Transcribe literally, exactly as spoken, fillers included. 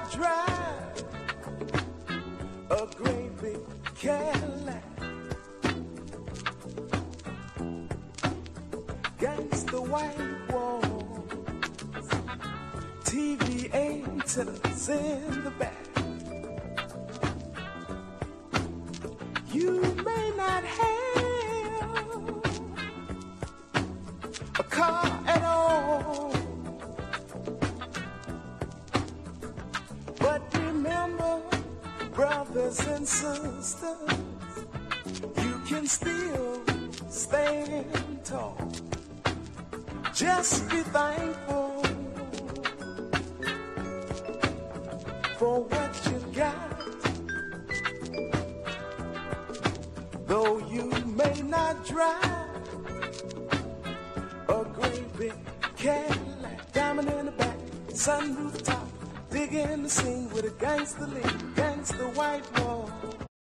not drive a great big Cadillac, against the white walls, T V antennas in the back. You may not have a car at all, but remember, brothers and sisters, you can still stand tall. Just be thankful for what you got. Though you may not drive a great big Cadillac, diamond in the back, sunroof top, digging the scene with a gangster lean, gangster white wall.